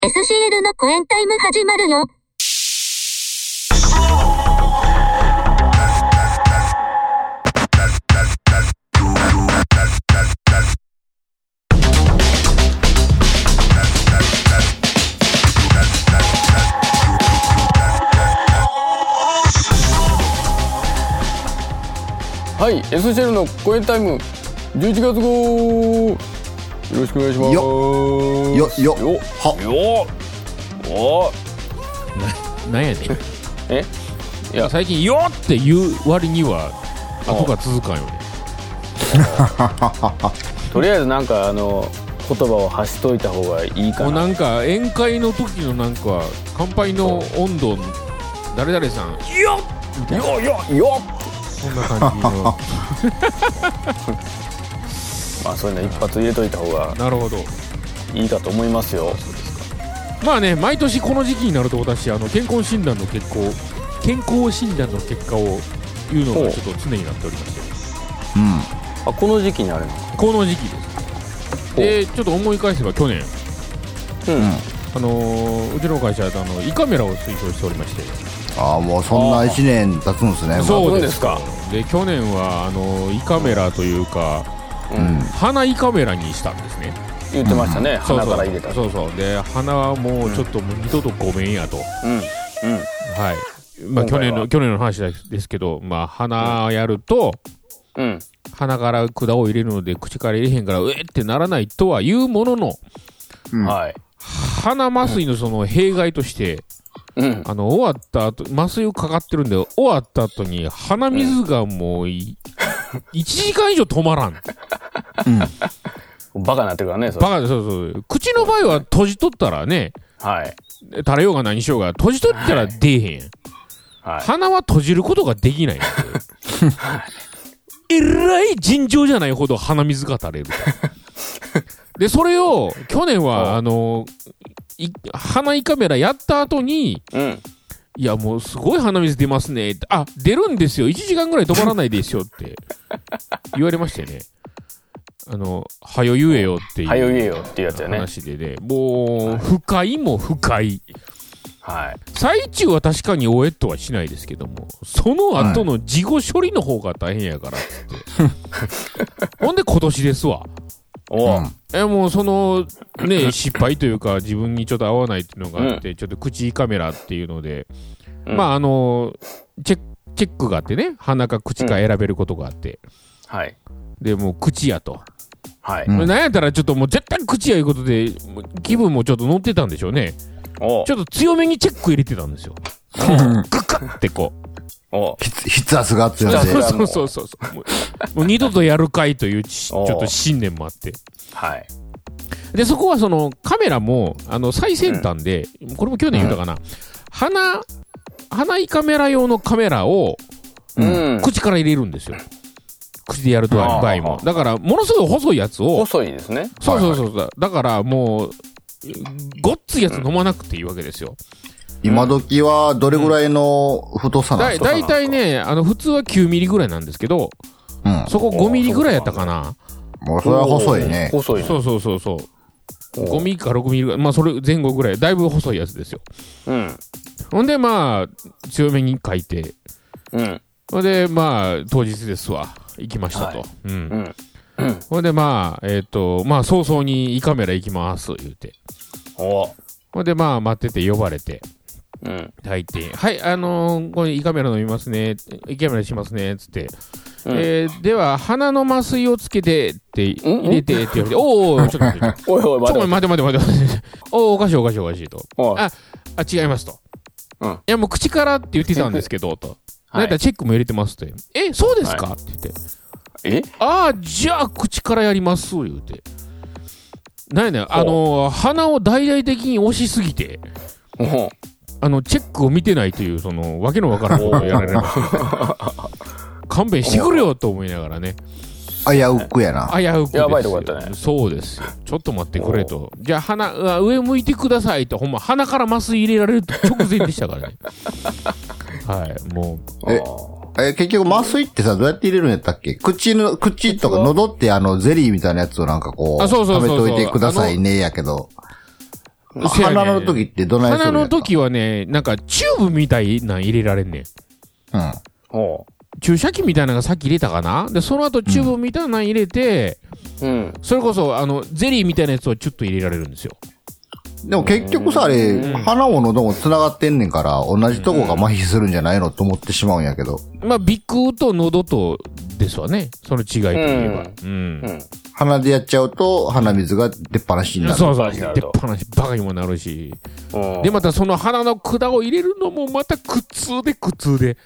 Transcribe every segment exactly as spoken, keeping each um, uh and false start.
エスシーエル のコエンタイム始まるよ。 はい、エスシーエル のコエンタイムじゅういちがつ号、よろしくお願いします。 よよよよはよおな、なんやねん。 えいや最近よって言う割には後が続かんよね。 とりあえずなんかあの言葉を発しといた方がいいかな。 もうなんか宴会の時のなんか乾杯の温度誰々さんよっみたいな、 よよよそんな感じのまあそういうの一発入れといた方がなるほど、 いいかと思いますよ。 まあね、毎年この時期になると私あの健康診断の結果健康診断の結果を言うのがちょっと常になっておりまして、 うんあ、この時期にあれなの。 この時期ですで、ちょっと思い返せば去年、 うん、 あのー、うちの会社であの胃カメラを推奨しておりまして、 ああもうそんないちねん経つんですね。 そうですか。 で去年はあの胃カメラというか、 うん、 鼻胃カメラにしたんですね。 言ってましたね、 うん、 鼻から入れた。 そうそうそうで鼻はもうちょっともう二度とごめんやと、 うんうん、 はい、まあ去年の去年の話ですけど、まあ鼻やると、 うん、 鼻から管を入れるので口から入れへんからうえってならないとは言うものの、 うん、 はい、 鼻麻酔のその弊害として、うん、あの終わった後麻酔かかってるんで終わった後に鼻水がもうい、うん、いちじかん以上止まらん、 うん、バカになってるからね。それバカそうそう口の場合は閉じとったらね、 はい、 垂れようが何しようが閉じとったら出えへん、はい、鼻は閉じることができないんですよえらい尋常じゃないほど鼻水が垂れるでそれを去年はあの鼻胃カメラやった後に、うん、いやもうすごい鼻水出ますねって、あ出るんですよいちじかんぐらい止まらないですよって言われましてね、あのはよ言えよっていうはよ言えよっていうやつやね。 話でね、もう不快も不快、 はい、 最中は確かにおえっとはしないですけども、その後の事後処理の方が大変やからって、ほんで今年ですわ。 おう、 えもうそのね失敗というか自分にちょっと合わないっていうのがあって、うん、ちょっと口カメラっていうので、うん、まああのチェックチェックがあってね、鼻か口か選べることがあって、うん、はい、でもう口やと、はい、なんやったらちょっともう絶対口やいうことで気分もちょっと乗ってたんでしょうね。ちょっと強めにチェック入れてたんですよ。グッカッってこう。 お筆圧が強いで。 そうそうそうそう。もう、もう二度とやるかいというちょっと信念もあって。はい。で、そこはそのカメラも、あの、最先端で、うん、これも去年言ったかな。うん、鼻、鼻胃カメラ用のカメラを、うん、口から入れるんですよ。口でやると場合も。だから、ものすごい細いやつを。 細いですね。 そうそうそう。はいはい、だからもう、ごっついやつ飲まなくていいわけですよ。 今時はどれぐらいの太さなんですか？ だいたいね、あの普通はきゅうミリぐらいなんですけど、うん、そこごミリぐらいやったかな。 もうそれは細いね。 細い。 そうそうそうそう。ごミリかろくミリぐらい、まあそれ前後ぐらい、だいぶ細いやつですよ。うん。ほんでまあ強めに書いて、うん。ほんでまあ当日ですわ、行きましたと。はい、うん。うんほんでまあ、えっと、まあ早々に胃カメラ行きます、言うて。おほんでまあ待ってて呼ばれて、うん。入って、はい、あのー、これ胃カメラ飲みますね、胃カメラしますね、つって。うん、えー、では、鼻の麻酔をつけて、って入れて、って言われて、おー、ちょっと待って。 おいおい、 待て待て待て待て待て。おー、おかしいおかしいおかしいと。あ、あ、違いますと。うん。いや、もう口からって言ってたんですけど、と。だいたいチェックも入れてますって。え、そうですか、はい、って言って。えああ、じゃあ口からやります、言うて。なんやねん、あのー、鼻を大々的に押しすぎて、あの、チェックを見てないという、その、わけのわからんことをやられました。勘弁してくれよと思いながらね。 危うくやな。 危うくですよ。 やばいとこやったね。 そうですよ。ちょっと待ってくれと。じゃあ鼻、上向いてくださいと、ほんま鼻から麻酔入れられる直前でしたからね。はい、もう。 ええ、結局麻酔ってさ、どうやって入れるんやったっけ？口の、口とか喉ってあの、ゼリーみたいなやつをなんかこう、 あ、そうそうそうそう食べといてくださいね、やけど。 鼻の時ってどないするんやった？ 鼻の時はね、なんかチューブみたいなん入れられんねん。 うん。 お注射器みたいなのがさっき入れたかな。で、その後チューブみたいなの入れて、 うん。 それこそ、あの、ゼリーみたいなやつをチュッと入れられるんですよ。 でも結局さ、あれ、鼻も喉も繋がってんねんから、同じとこが麻痺するんじゃないのと思ってしまうんやけど。 まあ、鼻腔と喉とですわね。その違いといえば。うん。うんうん。 鼻でやっちゃうと、鼻水が出っ放しになる。 そうそう。出っ出っ放し、バカにもなるし。 うんで、またその鼻の管を入れるのもまた苦痛で苦痛で。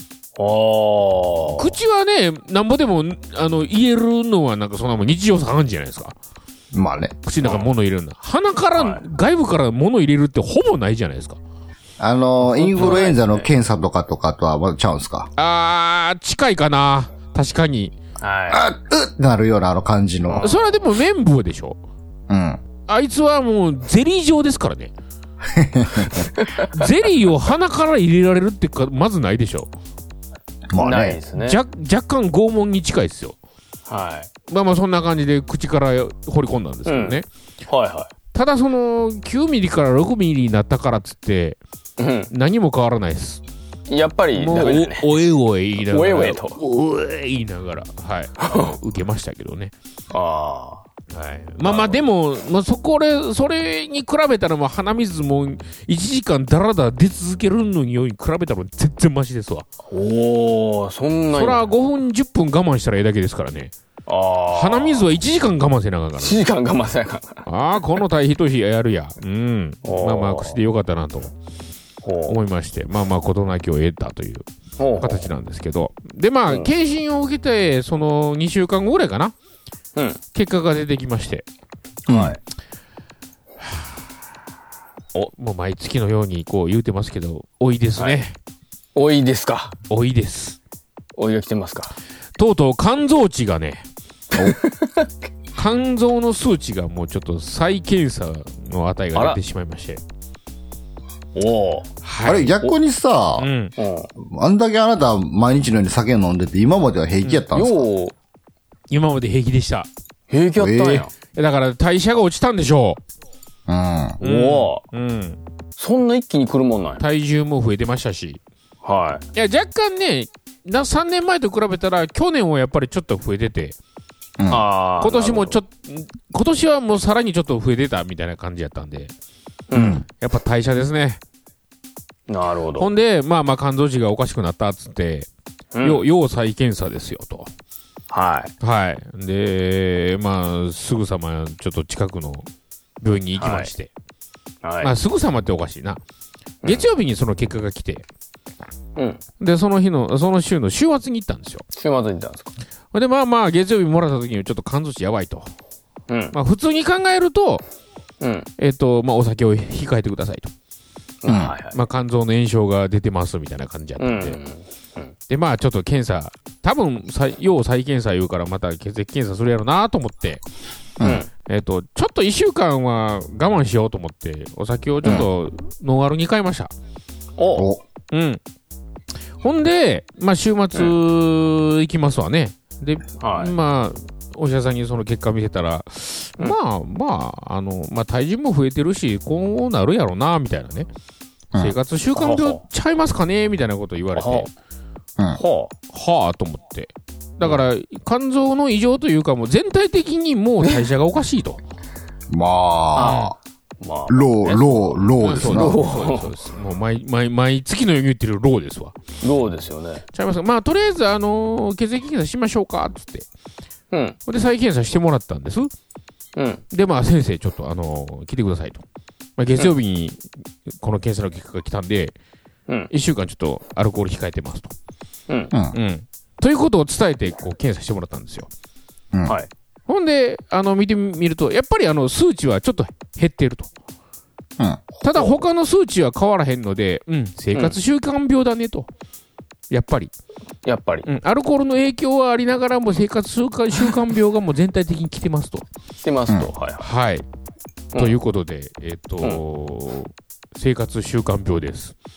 おー。 口はね、なんぼでも、あの、言えるのはなんかそんなもん日常茶飯事じゃないですか。 まあね。 口の中に物入れるんだ。鼻から、 はい外部から物入れるってほぼないじゃないですか。 あの、インフルエンザの検査とかとかとはまだちゃうんすか？ あー、近いかな。確かに。 はあ、うっなるようなあの感じの。 それはでも綿棒でしょ。 うん。 あいつはもうゼリー状ですからね。ゼリーを鼻から入れられるってか、まずないでしょ。 まあい。ないでね。 すね。 若若干拷問に近いですよ。 はい。 まあまあそんな感じで口から掘り込んだんですけどね。 はいはただそのきゅうミリからろくミリになったからっつってい。うん。 何も変わらないです。 やっぱりもうダメだね。 おおえおえ言いながら。 おえおえとおえ言いながら。はい。受けましたけどね。 あはい。まあまあでも、まあそこで、それに比べたらもう鼻水もいちじかんだらだら出続けるのに比べたら全然マシですわ。 あ。おー、そんなに。 そらごふんじゅっぷん我慢したらええだけですからね。 ああ。 鼻水はいちじかん我慢せなあかんかいちじかん我慢せなあかんから。 ら。ああ、この対比と比やるや。うん。 おーまあまあ、口でよかったなとほう思いまして、まあまあ、事なきを得たというほう形なんですけど。で、まあ、 うん検診を受けて、そのにしゅうかんごぐらいかな。 うん。 結果が出てきまして。 はい。 お、もう毎月のようにこう言うてますけど、多いですね。 おいですか。 多いです。 おいが来てますか。 とうとう肝臓値がね、肝臓の数値がもうちょっと再検査の値が出てしまいまして。 おお。 はいあれ、逆にさう、ん。 うん。 あんだけあなた毎日のように酒飲んでて、今までは平気やったんですか？ よう、 今まで平気でした。 平気やったんや。 だから代謝が落ちたんでしょうん。 う。 おお。 うん。 そんな一気に来るもんなんや。 体重も増えてましたし。 はいや、若干ね、なさんねんまえと比べたら、去年はやっぱりちょっと増えてて、 い。ああ。 今年もちょっっと、今年はもうさらにちょっと増えてたみたいな感じやったんで、 と。うん。 やっぱ代謝ですね。 なるほど。 ほんで、まあまあ肝臓値がおかしくなったっつって、 うん要要再検査ですよと。 はい。 はい。で、まあ、すぐさまちょっと近くの病院に行きまして。 はい。 まあ、すぐさまっておかしいな。月曜日にその結果が来て、 うん。 で、その日の、その週の週末に行ったんですよ。 週末に行ったんですか。 で、まあまあ、月曜日もらった時にちょっと肝臓値やばいと。 うん。 まあ、普通に考えると、 うん。 えっと、まあ、お酒を控えてくださいと。 うん。はいはい。 まあ、肝臓の炎症が出てますみたいな感じやったうんで。で、まあ、ちょっと検査、多分、再要再検査言うから、また血液検査するやろなと思って、 うん。 えっと、ちょっと一週間は我慢しようと思って、お酒をちょっとノンアルに変えました。 おお、 うん。ほんで、まあ、週末行きますわね。で、 はい。 まあ、お医者さんにその結果見せたら、 うんまあまあ、あの、まあ、体重も増えてるし、こうなるやろな、みたいなね。 うん生活習慣病ちゃいますかねみたいなこと言われて、 はうん。 ほはあと思って。だから、肝臓の異常というか、もう全体的にもう代謝がおかしいと。 まあ、 う。まあ。 ロー、ロー、ローですな。 そうです、そうです、そうです。もう毎、毎、毎月のように言ってるローですわ。 どうですよね。 ちゃいますか。まあ、とりあえず、あのー血液検査しましょうか、つって。 うん。 で、再検査してもらったんです。 うん。 で、まあ、先生、ちょっと、あのー来てくださいと。まあ、月曜日に、この検査の結果が来たんで、 うん。 一週間ちょっとアルコール控えてますと。 うん。 うん。 うん。ということを伝えて、こう、検査してもらったんですよ。 うん。 はい。 ほんで、あの、見てみると、やっぱりあの、数値はちょっと減っていると。 うん。 ただ、他の数値は変わらへんので、うん、生活習慣病だねと。やっぱり。 やっぱり。 うん、アルコールの影響はありながらも、生活習慣習慣病がもう全体的に来てますと。 してますと。はいははい。 うんということで、えっ、と、生活習慣病です。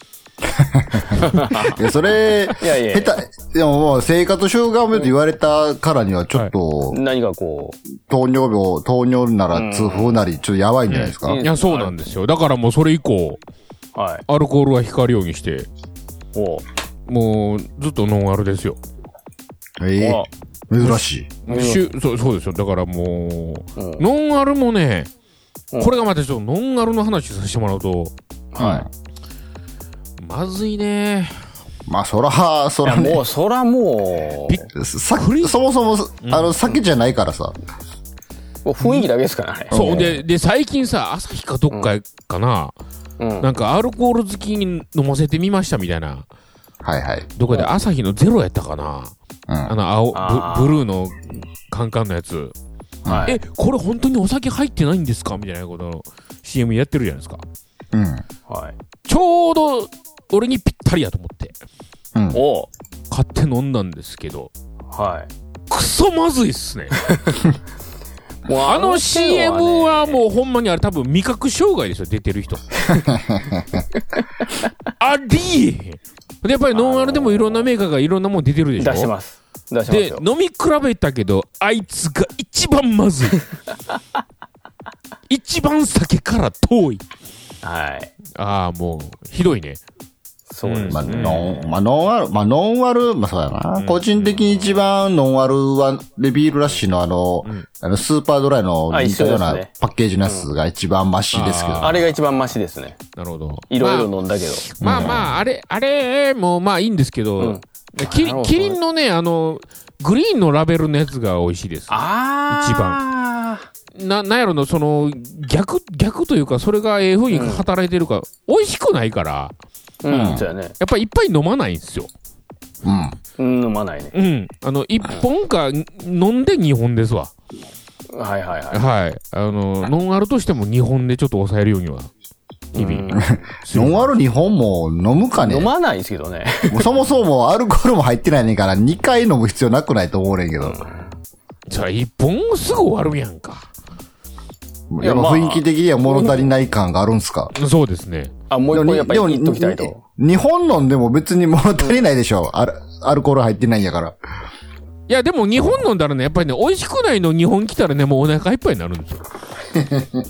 いや、それ、 いやいや下手、でももう生活習慣病と言われたからにはちょっと、 何がこう。 糖尿病、糖尿なら痛風なり、ちょっとやばいんじゃないですか。 うんいや、そうなんですよ。だからもうそれ以降、 はい。 アルコールは控えるようにして、 おもうずっとノンアルですよ。 ええ珍しい。 しゅそうそうですよ。だからもう、うん、ノンアルもね、うん、これがまたちょっとノンアルの話させてもらうと、 はい。 まずいね。 まあ、そら、そら、ね、 もう、そらもう、 さそもそも、あの、酒じゃないからさ。 もう雰囲気だけですからね。 そう。で、で、最近さ、朝日かどっかかな、うん、なんかアルコール好きに飲ませてみましたみたいな。 はいはい。 どこで朝日のゼロやったかな、うん、あの青ブ、ブルーのカンカンのやつ。はい、え、これ本当にお酒入ってないんですかみたいなことの シーエム やってるじゃないですか。 うん。 はい。 ちょうど俺にぴったりやと思って。 うん。 お買って飲んだんですけど。 はい。 クソまずいっすね。もうあの シーエム はもうほんまにあれ多分味覚障害ですよ、出てる人。ありえへん。で、やっぱりノンアルでもいろんなメーカーがいろんなもん出てるでしょ。 出してます。出してますよ。 で、飲み比べたけど、あいつが一番まずい。一番酒から遠い。 はい。 ああ、もう、ひどいね。 そうですね。 まあ、ノン、まあ、ノンアル、まあ、ノンアル、まあ、そうやな。うん、個人的に一番ノンアルは、で、ビールラッシュのあの、うん、あの、スーパードライの似たようなパッケージのやつが一番マシですけど、 うんあ。あれが一番マシですね。 なるほど。 いろいろ飲んだけど。 まあ、まあ、まあ、あれ、あれもまあいいんですけど、うん、キリン、キリンのね、あの、グリーンのラベルのやつが美味しいです。 ああ。 一番。な、なんやろの、その、逆、逆というか、それがええ風に働いてるか、うん、美味しくないから、 うん、そうやね。 やっぱりいっぱい飲まないんですよ。 うん。 飲まないね。 うん。あの、いっぽんか飲んでにほんですわ。 はいはいはい。 はい。あの、ノンアルとしてもにほんでちょっと抑えるようには。日々。 ノンアルにほんも飲むかね飲まないですけどね。 そもそもアルコールも入ってないねんからにかい飲む必要なくないと思うねんけど。 じゃあいっぽんすぐ終わるやんか。 やっぱ雰囲気的には物足りない感があるんすか、 まあ、そうですね。 あ、もう一本やっぱり言っときたいと。 にほん飲んでも別に物足りないでしょ。アル、アルコール入ってないんやから。 いや、でもにほん飲んだらね、やっぱりね、美味しくないのにほん来たらね、もうお腹いっぱいになるんですよ。うんうん、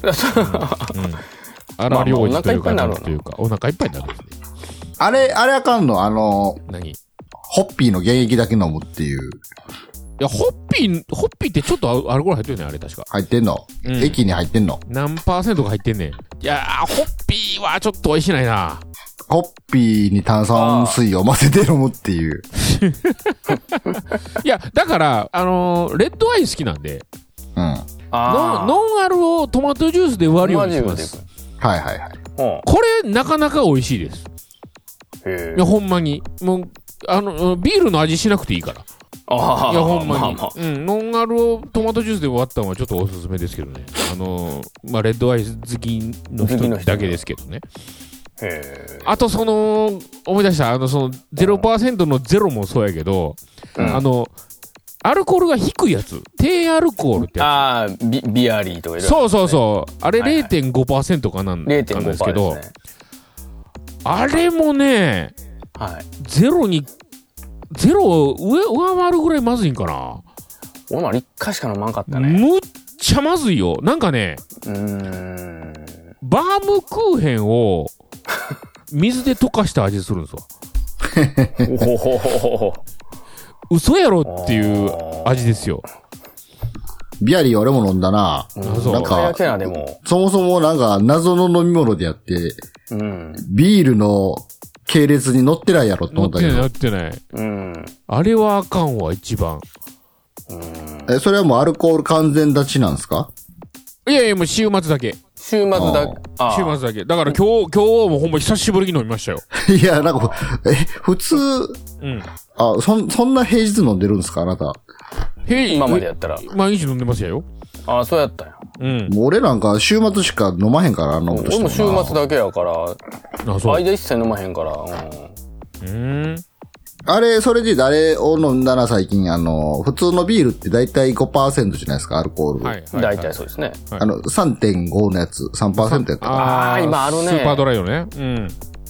荒療治というか、なんというか、お腹いっぱいになるんですね。 あれ、あれあかんのあの、 何ホッピーの原液だけ飲むっていう。 いや、ホッピー、ホッピーってちょっとアルコール入ってるね、あれ確か。 入ってんの、うん、液に入ってんの何パーセントが入ってんねん。いやー、ホッピーはちょっと美味しないな。 ホッピーに炭酸水を混ぜて飲むっていう。 いや、だから、あのー、レッドアイ好きなんで。 うん。 ノン、ノンアルをトマトジュースで割るようにします。 はいはいはい。 これ、なかなか美味しいです。へー。いや、ほんまに。もう、あの、ビールの味しなくていいから。 ああ。 いや、ほんまに。 まあまあ、 うん。ノンアルをトマトジュースで割ったのはちょっとおすすめですけどね。あのー、まあ、レッドアイ好きの人だけですけどね。 へあと、その、思い出した、あの、その、ゼロパーセント のゼロもそうやけど、うん、あの、アルコールが低いやつ。低アルコールってやつ。 ああ、ビ、ビアリーとかいろいろ、 ね。そうそうそう。あれ れいてんごパーセント かなんですけど、 ね、 あれもね、 はい。 ゼロに、ゼロを上、上回るぐらいまずいんかな。 俺もいっかいしか飲まんかったね。 むっちゃまずいよ。なんかね、 うーん。 バームクーヘンを水で溶かした味するんですわ。 ほほほほ嘘やろっていう味ですよ。 ビアリー俺も飲んだな。 うん、なんか、でもそもそもなんか謎の飲み物であって、 うん、 ビールの系列に乗ってないやろって思ったけど。 乗ってない乗ってない。 うん。 あれはあかんわ、一番。 うん、 え、それはもうアルコール完全立ちなんですか？ いやいや、もう週末だけ。 週末だけ。 週末だけ。だから今日、今日もほんま久しぶりに飲みましたよ。 いや、なんか、え、普通、 うん。 あ、そ、そんな平日飲んでるんですかあなた。 平日今までやったら。 毎日飲んでますよ。 ああ、そうやったよ。 うん。 もう俺なんか週末しか飲まへんから、飲むとしても。 俺も週末だけやから、 あ、そう。 間一切飲まへんから、うん。 うーん。 あれ、それで誰を飲んだら最近、あの、普通のビールってだいたい ごパーセント じゃないですか、アルコール。 はい。 だいたいそうですね。 あの、さんてんご のやつ、さんパーセント やったから。 ああ、今あるね。 スーパードライよね。うん。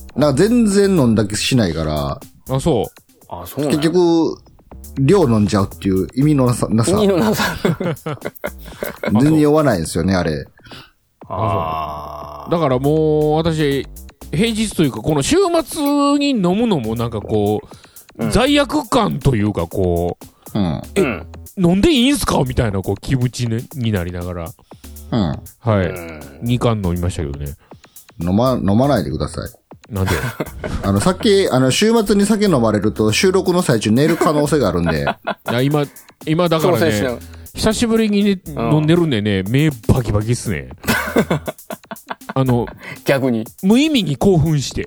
なんか全然飲んだ気しないから、 あ、そう。 あ、そうなん結局、量飲んじゃうっていう意味のなさ、なさ意味のなさ。 全然酔わないんですよね、あれ。 あだからもう、私、平日というか、この週末に飲むのもなんかこう、うん、罪悪感というかこう、うん、え、うん、飲んでいいんすかみたいなこう気持ち、ね、になりながら、うん、はい、うん、にかん飲みましたけどね。 飲ま、飲まないでください。 なんであの、酒、あの、週末に酒飲まれると収録の最中寝る可能性があるんで。 いや、今、今だからね、久しぶりに、ね、飲んでるんでね、目バキバキっすね。あの、 逆に。 無意味に興奮して。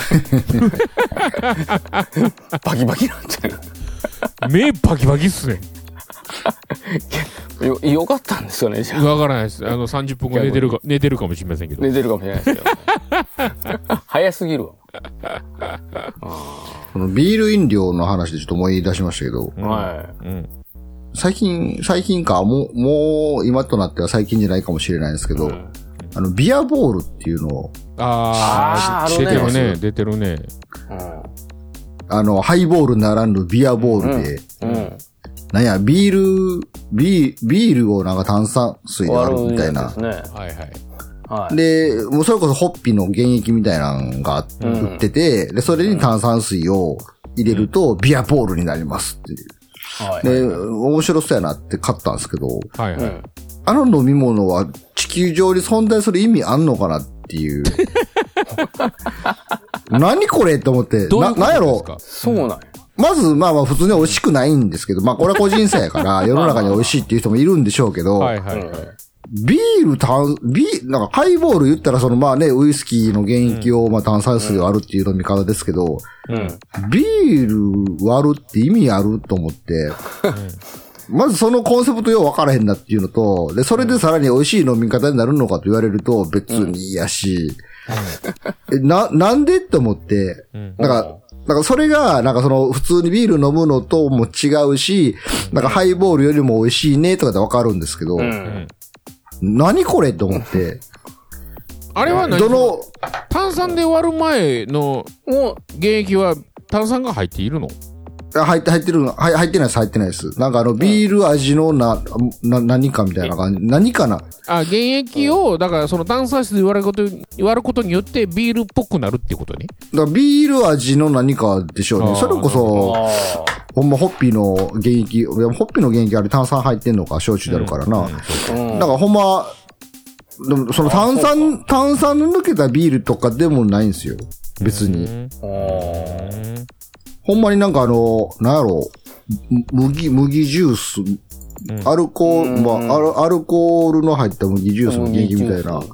バキバキなんちゃう。目バキバキっすね。 よ、よかったんですよね、じゃあ。 わからないです。あの、さんじゅっぷんご寝てるか、寝てるかもしれませんけど。 寝てるかもしれないですけど。早すぎるわ。 このビール飲料の話でちょっと思い出しましたけど。 はい。うん。 最近、最近か、もう、もう、今となっては最近じゃないかもしれないんですけど、うん、あの、ビアボールっていうのを。 ああ、出てるね、出てるね。 うん。あの、ハイボールならぬビアボールで、うん。うん、なんや、ビール、ビー、ビールをなんか炭酸水で割るみたいな。 ですね。はいはい。 はい、で、もうそれこそホッピの原液みたいなのが売ってて、うん、で、それに炭酸水を入れると、ビアボールになりますっていう。はい、で、面白そうやなって買ったんですけど、はいはい、あの飲み物は地球上に存在する意味あんのかなっていう。何これって思って、 どういうことですか？ な、なんやろ？ そうなんや。 まず、まあまあ普通に美味しくないんですけど、まあこれは個人差やから、世の中に美味しいっていう人もいるんでしょうけど、はいはいはい、ビール炭、ビー、なんかハイボール言ったらそのまあね、ウイスキーの原液をまあ炭酸水割るっていう飲み方ですけど、うん、ビール割るって意味あると思って、うん、まずそのコンセプトよう分からへんなっていうのと、で、それでさらに美味しい飲み方になるのかと言われると別にいいやし、うん、え、な、なんでって思って、うん、なんか、なんかそれが、なんかその普通にビール飲むのとも違うし、なんかハイボールよりも美味しいねとかで分かるんですけど、うん何これと思って。 あれは何？どの炭酸で割る前の原液は炭酸が入っているの？ 入って、入ってるの、入ってないです、入ってないです。なんかあの、ビール味のな、な、何かみたいな感じ。何かなあ、原液を、だからその炭酸水で割ること、割ることによってビールっぽくなるってことね。 だからビール味の何かでしょうね。それこそ、ほんまホッピーの原液、ホッピーの原液あれ炭酸入ってんのか、焼酎であるからな。うんうん、だからほんま、でもその炭酸、炭酸抜けたビールとかでもないんですよ。別に。ほんまになんかあの、なんやろ、麦、麦ジュース、うん、アルコール、まあアル、アルコールの入った麦ジュースの原液みたいな。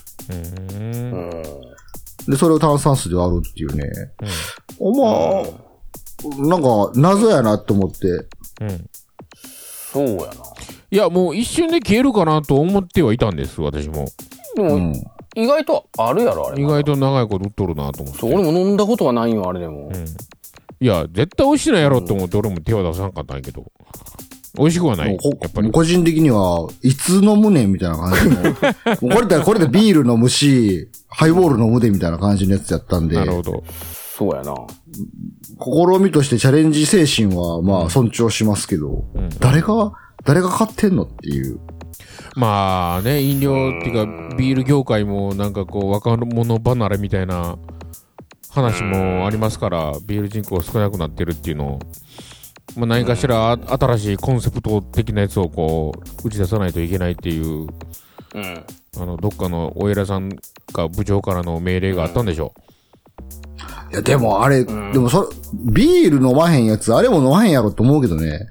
で、それを炭酸水で割るっていうね。うん、まあ、なんか、謎やなって思って。うん。 そうやな。 いや、もう一瞬で消えるかなと思ってはいたんです、私も。 でも、うん、意外とあるやろ、あれ。 意外と長いこと売っとるなと思って。 そう、俺も飲んだことはないよ、あれでも。うんいや、絶対美味しいのやろって思って俺も手は出さなかったんやけど。美味しくはない。やっぱり。個人的には、いつ飲むねんみたいな感じの。これで、これでビール飲むし、ハイボール飲むでみたいな感じのやつやったんで。 なるほど。 そうやな。 試みとしてチャレンジ精神は、まあ、尊重しますけど、うん、誰が、誰が買ってんのっていう。 まあね、飲料っていうか、ビール業界もなんかこう、若者離れみたいな、話もありますから、ビール人口が少なくなってるっていうのを、まあ、何かしら新しいコンセプト的なやつをこう打ち出さないといけないっていう、うん、あのどっかのお偉さんか部長からの命令があったんでしょう。いやでもあれ、うん、でもそれビール飲まへんやつあれも飲まへんやろと思うけどね。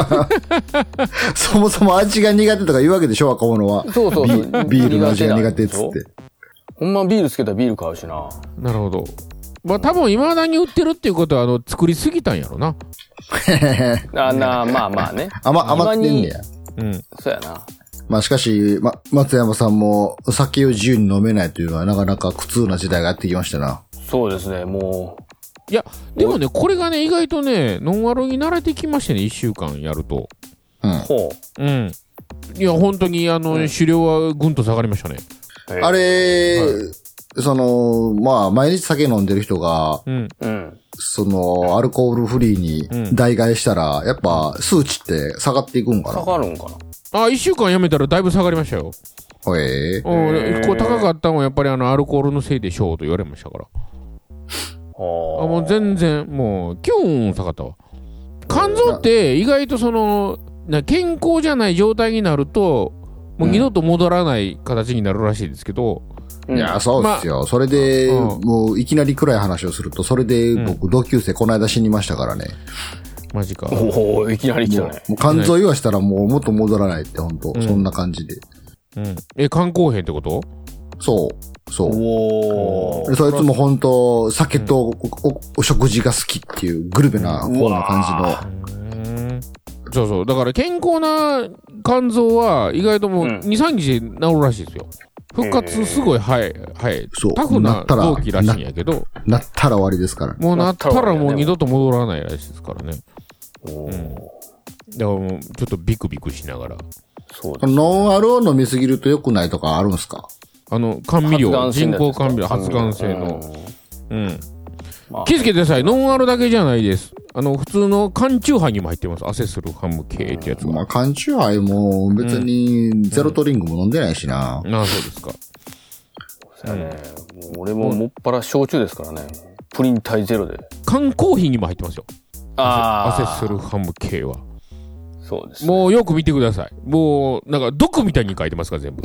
そもそも味が苦手とか言うわけでしょ若者は。 そうそうそう。 ビールの味が苦手っつって。 ほんまビールつけたらビール買うしな。 なるほど。まあ多分未だに売ってるっていうことはあの作りすぎたんやろな。 あなまあまあね。 余余ってんねや。 うん。そうやな。 まあしかし、ま、松山さんも酒を自由に飲めないというのはなかなか苦痛な時代がやってきましたな。 そうですね、もう。いや、でもね、これがね、意外とね、ノンアルに慣れてきましてね、一週間やると。 うん。ほう。うん。いや、本当にあの、うん、酒量はぐんと下がりましたね。 あれ、はいその、まあ、毎日酒飲んでる人が、うん。その、アルコールフリーに代替したら、やっぱ、数値って下がっていくんかな？ 下がるんかな？ あ、一週間やめたらだいぶ下がりましたよ。 へえ。 うん。こう高かったのはやっぱりあの、アルコールのせいでしょうと言われましたから。あ、もう全然、もう、キューン下がったわ。肝臓って意外とその、健康じゃない状態になると、もう二度と戻らない形になるらしいですけど、 うん、いや、そうですよ。まあ、それで、うん、もういきなり暗い話をすると、それで僕、うん、同級生この間死にましたからね。 マジか。 おお、いきなり来たね。 もう肝臓言わしたらもう元戻らないって、ほんと、うん、そんな感じで。 うん。え、肝硬変ってこと？ そう。そう。おー。そいつもほんと、酒と お,、うん、お, お食事が好きっていうグルメな方な感じの。 そうそう。だから健康な肝臓は意外ともうに、さんにちで治るらしいですよ。復活すごい早い、早い。そう。タフな臓器らしいんやけど。 なったら終わりですから。 もうなったらもう二度と戻らないらしいですからね。うん。だからもうちょっとビクビクしながら。 そうです。ノンアルを飲みすぎると良くないとかあるんですか？ あの、甘味料、人工甘味料、発がん性の。うん。まあ、気づけてください。ノンアルだけじゃないです。あの、普通の缶チューハイにも入ってます。アセスルハム系ってやつが。 まあ、缶チューハイも別にゼロトリングも飲んでないしな。 うんうん、ああ、そうですか。 そうやね。うん、俺ももっぱら焼酎ですからね。プリン体ゼロで。 缶コーヒーにも入ってますよ。ああ。アセスルハム系は。 そうです、ね。 もうよく見てください。もう、なんか毒みたいに書いてますから、全部。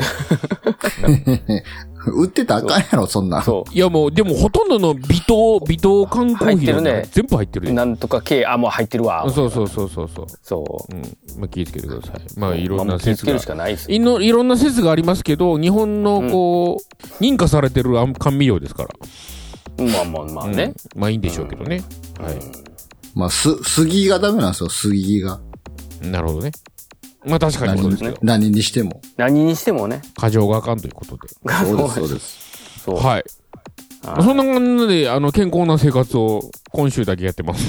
売ってたらあかんやろ、そんな。 そう。いやもう、でもほとんどの微糖、微糖缶コーヒーのね、全部入ってるね。 なんとか系、あ、もう入ってるわ。 そうそうそうそうそう。 そう。 うん。まあ、気をつけてください。まあ、いろんな説が。 気をつけるしかないですいの。いろんな説がありますけど、日本のこう、うん、認可されてる甘味料ですから。 まあまあまあね。 うん、まあいいんでしょうけどね。うん、はい。 まあ、す、杉がダメなんですよ、杉が。 なるほどね。まあ確かにそうですね。 何にしても。 何にしてもね。 過剰があかんということで。 そうです、そうです。 そう。はい。そんな感じで、あの、健康な生活を今週だけやってます。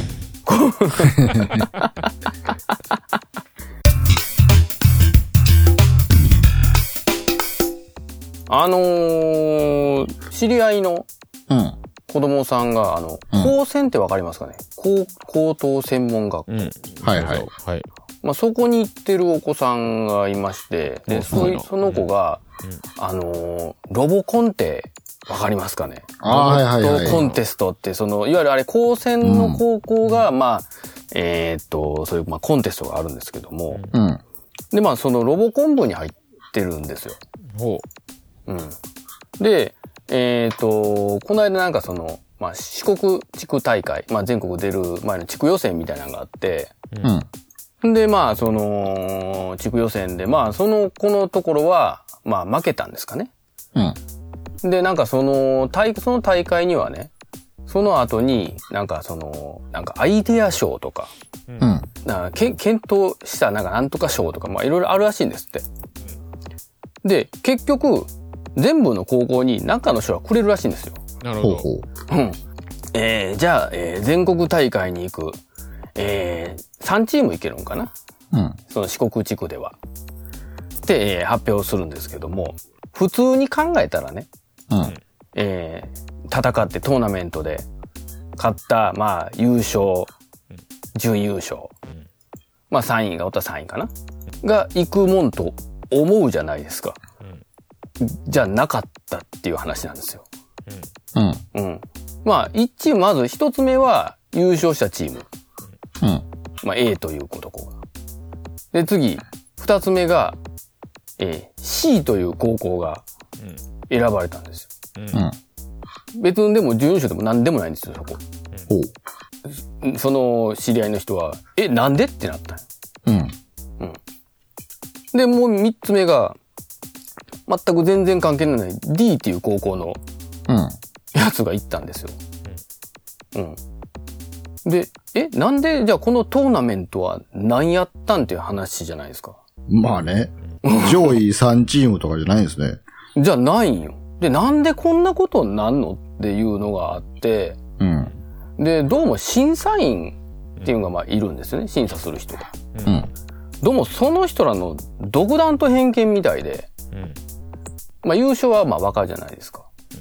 あのー、知り合いの子供さんが、あの、うん、高専ってわかりますかね？高、高等専門学校。うん、 はいはい。はい。 まあ、そこに行ってるお子さんがいまして、で、そい、その子が、うん、あのー、ロボコンテ、わかりますかね？ ああ、はいはいはい。 ロボコンテストって、その、いわゆるあれ、高専の高校が、うん、まあ、えー、っと、そういう、まあ、コンテストがあるんですけども、うん。で、まあ、そのロボコン部に入ってるんですよ。ほう。うん。で、えー、っと、この間なんかその、まあ、四国地区大会、まあ、全国出る前の地区予選みたいなのがあって、うん。で、まあ、その、地区予選で、まあ、その、このところは、まあ、負けたんですかね。うん。で、なんかその、大、その大会にはね、その後に、なんかその、なんかアイデア賞とか、うん。なんかけ検討したなんかなんとか賞とか、まあ、いろいろあるらしいんですって。で、結局、全部の高校に何かの賞はくれるらしいんですよ。 なるほど。 うん。えー、じゃあ、えー、全国大会に行く、えー、さんチーム行けるんかな？うん。その四国地区では。で、えー、発表するんですけども、普通に考えたらね、うん。えー、戦ってトーナメントで勝った、まあ、優勝、準優勝、まあさんいがおったらさんいかなが行くもんと思うじゃないですか。じゃなかったっていう話なんですよ。うん。うん。まあ、一チーム、まず一つ目は優勝したチーム。うん。まあ、A ということこが。で、次、二つ目が、えー、C という高校が選ばれたんですよ。うん。別にでも準優勝でも何でもないんですよ、そこ。うん。その知り合いの人は、え、なんでってなったうん。うん。で、もう三つ目が、全く全然関係のない D っていう高校のやつが行ったんですよ。うん。うん、で、え、なんでじゃあこのトーナメントは何やったんっていう話じゃないですか。 まあね。上位さんチームとかじゃないんですね。 じゃないんよ。で、なんでこんなことになんのっていうのがあって、うん。で、どうも審査員っていうのがまあいるんですよね。審査する人が。うん。どうもその人らの独断と偏見みたいで、うん。まあ優勝はまあわかるじゃないですか。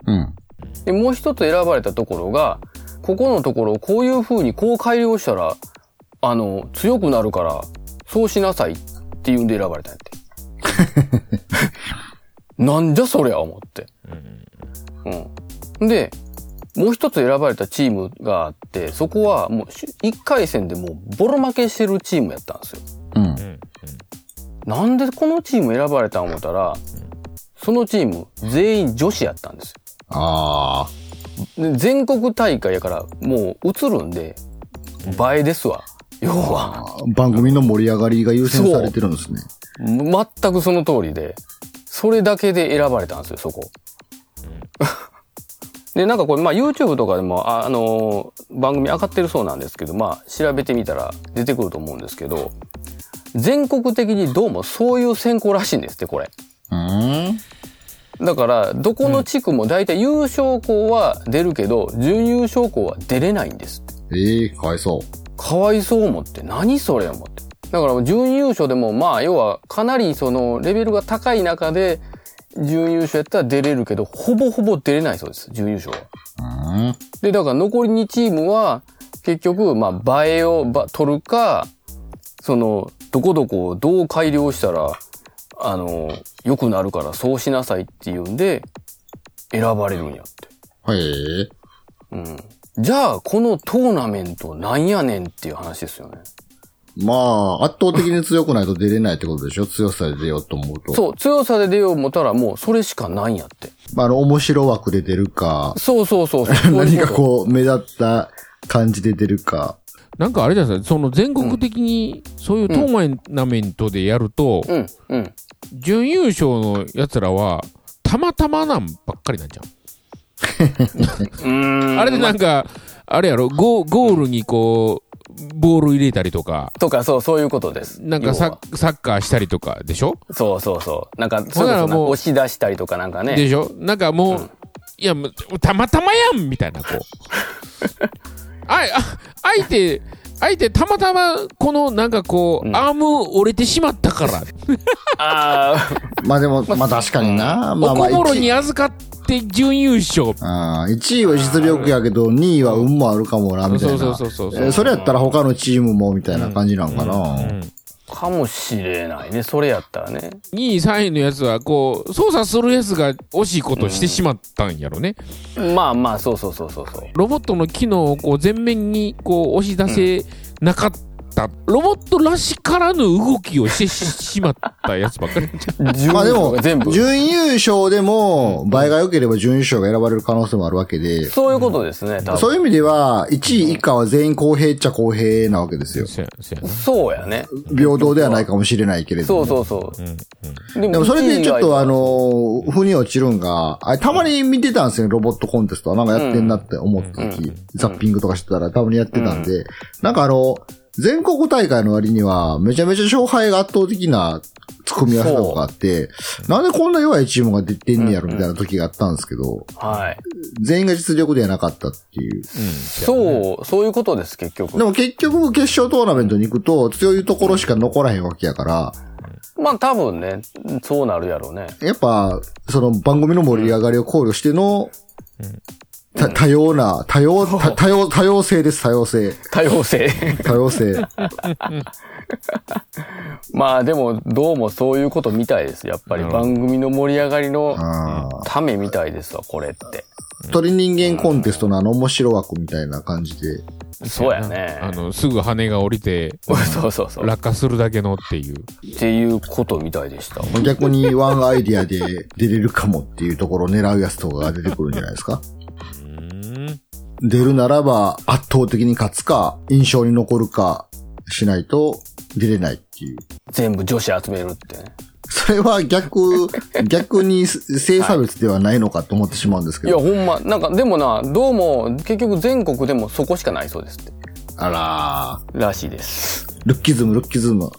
うん。 で、もう一つ選ばれたところが、ここのところをこういう風にこう改良したら、あの、強くなるから、そうしなさいっていうんで選ばれたんやって。なんじゃそりゃ思って。うん。で、もう一つ選ばれたチームがあって、そこはもう一回戦でもうボロ負けしてるチームやったんですよ。 うん。 なんでこのチーム選ばれたん思ったら、そのチーム全員女子やったんですよ。 ああ。 全国大会やからもう映るんで、映えですわ。要は。 番組の盛り上がりが優先されてるんですね。 全くその通りで、それだけで選ばれたんですよ、そこ。で、なんかこれ、まあ YouTube とかでも、あ、あのー、番組上がってるそうなんですけど、まあ調べてみたら出てくると思うんですけど、全国的にどうもそういう選考らしいんですって、これ。 うん。 だから、どこの地区も大体優勝校は出るけど、準優勝校は出れないんですって。 ええー、かわいそう。 かわいそう思って、何それ思って。だから準優勝でも、まあ要はかなりそのレベルが高い中で、準優勝やったら出れるけど、ほぼほぼ出れないそうです、準優勝は。 うん。 で、だから残りにチームは、結局、まあ、映えをば取るか、その、どこどこをどう改良したら、あの、良くなるからそうしなさいっていうんで、選ばれるんやって。 へえ。 うん。じゃあ、このトーナメントなんやねんっていう話ですよね。 まあ、圧倒的に強くないと出れないってことでしょ？強さで出ようと思うと。 そう、強さで出よう思ったらもうそれしかないんやって。 まあ、あの、面白枠で出るか。 そうそうそうそう。 何かこう、目立った感じで出るか。 なんかあれじゃないですか、その全国的にそういうトーナメントでやると、 うん、うん。 準優勝の奴らは、たまたまなんばっかりなんじゃん。 うーんあれでなんか、あれやろ、ゴ、ゴールにこう、ボール入れたりとか。 とか、そう、そういうことです。 なんかサッ、サッカーしたりとかでしょ？ そうそうそう。なんか、そうだもう押し出したりとかなんかね。 でしょ？なんかもう、うん、いや、たまたまやんみたいな、こう。あ、あ、相手、相手たまたま、このなんかこう、うん、アーム折れてしまったから。 ああ。 まあでも、まあ確かにな。まあまあ。おこぼろに預かって準優勝。 ああ、いちいは実力やけど、にいは運もあるかもな、みたいな。 そうそうそうそう。 えー、それやったら他のチームも、みたいな感じなんかな。うんうんうん、 かもしれないね。それやったらね。 にい、さんいのやつは、こう、操作するやつが惜しいことをしてしまったんやろね。 うん、まあまあ、そうそうそうそう。 ロボットの機能をこう前面にこう押し出せなかった。ロボットらしからぬ動きをしてしまったやつばっかり。 まあでも、準優勝でも、倍が良ければ準優勝が選ばれる可能性もあるわけで。 そういうことですね、多分。 そういう意味では、いちい以下は全員公平っちゃ公平なわけですよ。 そうやね。 平等ではないかもしれないけれども。 そうそうそう。 うんうん、でもそれでちょっとあの、腑に落ちるんが、あれたまに見てたんですよ、ロボットコンテストは。なんかやってんなって思った時、うん、ザッピングとかしてたらたまにやってたんで、うん、なんかあの、全国大会の割には、めちゃめちゃ勝敗が圧倒的な組み合わせとかがあって、なんでこんな弱いチームが出てんねやろみたいな時があったんですけど、 はい。 全員が実力ではなかったっていう。うん、 そう、そういうことです、結局。 でも結局決勝トーナメントに行くと、強いところしか残らへんわけやから、 まあ多分ね、そうなるやろうね。 やっぱ、その番組の盛り上がりを考慮しての、うんた、多様な、多様、多様、多様性です、多様性。 多様性。 多様性。 まあでも、どうもそういうことみたいです。やっぱり番組の盛り上がりのためみたいですわ、これって。 鳥人間コンテストのあの面白枠みたいな感じで。 そうやね。 あの、すぐ羽が降りて、 そうそうそう。 落下するだけのっていう。 っていうことみたいでした。 逆にワンアイディアで出れるかもっていうところを狙うやつとかが出てくるんじゃないですか。出るならば圧倒的に勝つか、印象に残るかしないと出れないっていう。 全部女子集めるってね。 それは逆、逆に性差別ではないのかと思ってしまうんですけど。 いや、ほんま、なんかでもな、どうも結局全国でもそこしかないそうですって。 あらー。らしいです。 ルッキズム、ルッキズム。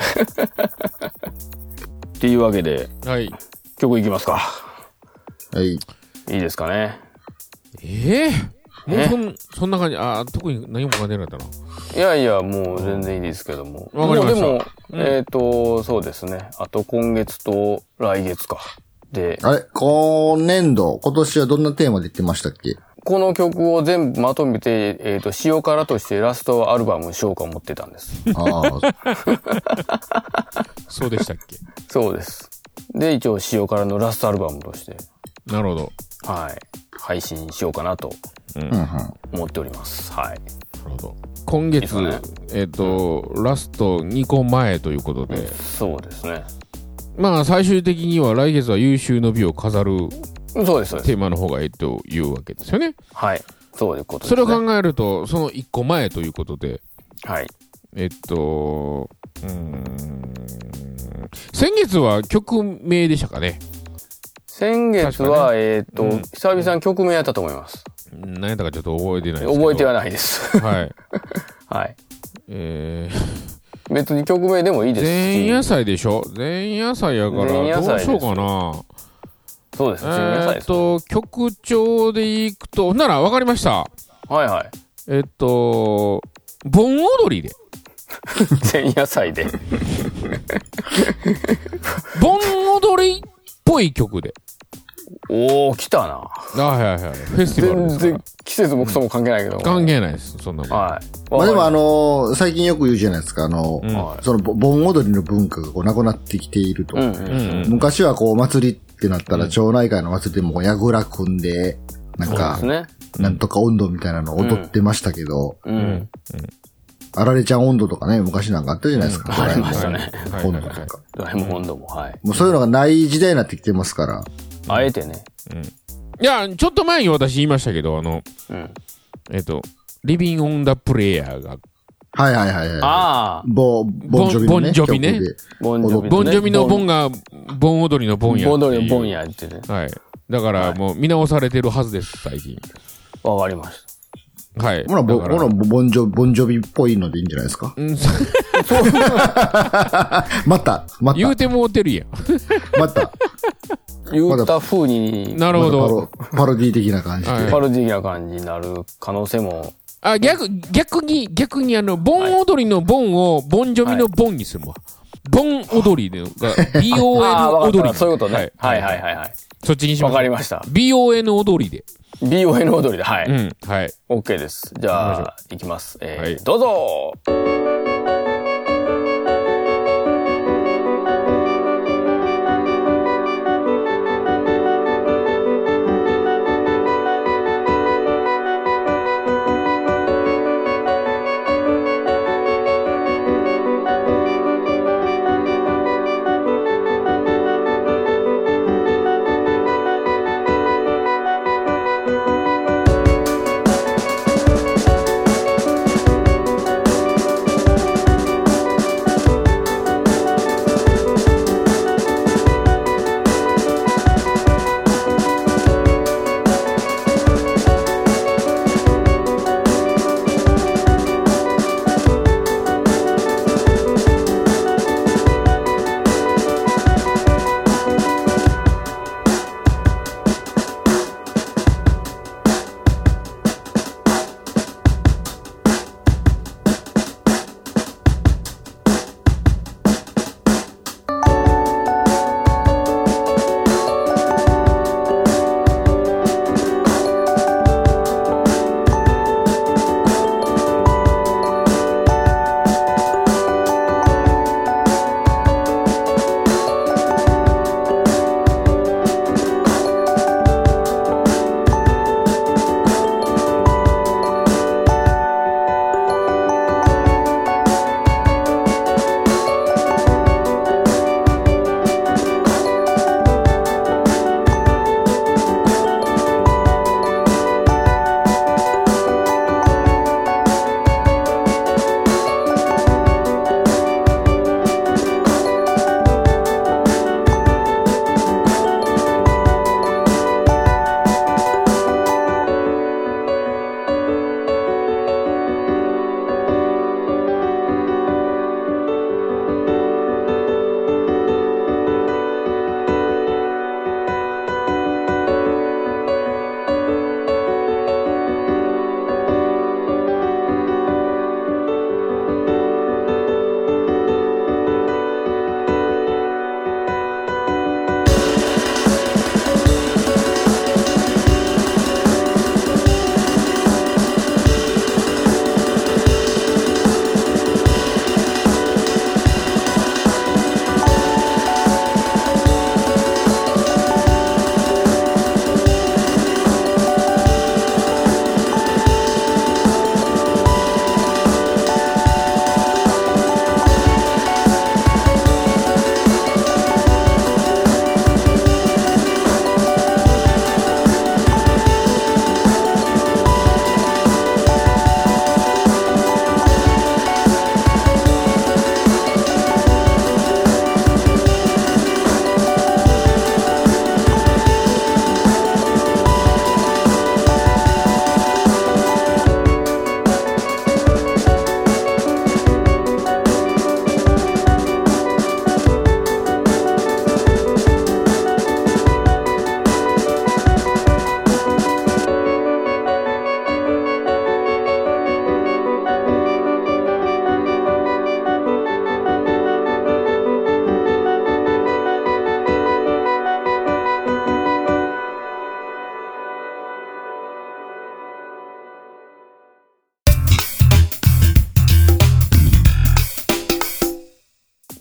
っていうわけで、 はい。 曲いきますか。 はい。 いいですかね。 ええーもうそん、そんな感じ、ああ、特に何も考えなかったな。 いやいや、もう全然いいですけども。 わかりました。 でも、うん、えっと、そうですね。あと今月と来月か。 で、 あれ今年度、今年はどんなテーマで言ってましたっけ？ この曲を全部まとめて、えっと、塩辛としてラストアルバムにしようか思ってたんです。ああ。 そうでしたっけ？ そうです。で、一応塩辛のラストアルバムとして。 なるほど。 はい。配信しようかなと、思っております。はい。 なるほど。今月、いいね、えっと、うん、ラストにこまえということで。 そうですね。 まあ、最終的には来月は優秀の美を飾る。 そうです。 テーマの方がいいというわけですよね。 はい。そういうことですね。それを考えると、そのいっこまえということで。 はい。 えっと、うーん。先月は曲名でしたかね。 先月は、ね、えっと、うん、久々に曲名やったと思います。 何やったかちょっと覚えてないですけど。 覚えてはないです。 はい。 はい。 えー、別に曲名でもいいですし。 前夜祭でしょ？前夜祭やから、どうしようかな。 そうですね。前夜祭です、ね。 えっと、曲調でいくと、なら分かりました。 はいはい。 えっと、盆踊りで。 前夜祭で。 盆踊りっぽい曲で。 おー、来たな。 あ、はいはいはい。フェスティバルですから。 全然季節もクソも関係ないけど。 関係ないです、そんなもん。 はい。 まあでもあのー、最近よく言うじゃないですか、あの、うん、その盆踊りの文化がこうなくなってきていると。うんうんうん、昔はこう祭りってなったら、町内会の祭りでもやぐら組んで、なんか、ね、なんとか温度みたいなの踊ってましたけど、うんうんうん、あられちゃん温度とかね、昔なんかあったじゃないですか。 うん、ありましたね。 温度とか。 ドラえもん温度も、はい。 もうそういうのがない時代になってきてますから。 あえてね。 うん。いや、ちょっと前に私言いましたけど、あの、うん、えっと、リビングオンダプレイヤーが。 はいはいはいはい。 ああ。 ボ、ボンジョビのね。 ボンジョビね。ボンジョビ、ね、ボンジョビのボンが、ボン踊りのボンや。 ボン踊りのボンやってね。 はい。だからもう見直されてるはずです、最近。 わかりました。 はい。 ほら、ほら、ボンジョビ、ボンジョビっぽいのでいいんじゃないですか。うん、そう。また、また。 言うてもうてるやん。 また。 言うた風に。 なるほど。 パロ、パロディ的な感じで。 はい、パロディ的な感じになる可能性も。 あ、逆、逆に、逆にあの、ボン踊りのボンを、ボンジョビのボンにするわ。はい、ボン踊りが、ビーオーエヌ 踊り。 そういうことね。はい、はい、はいはい。 そっちにします。 わかりました。 ビーオーエヌ 踊りで。 ビーオーエヌ 踊りで、はい。 うん、はい。 OK です。じゃあ、いきます。えーはい、どうぞ。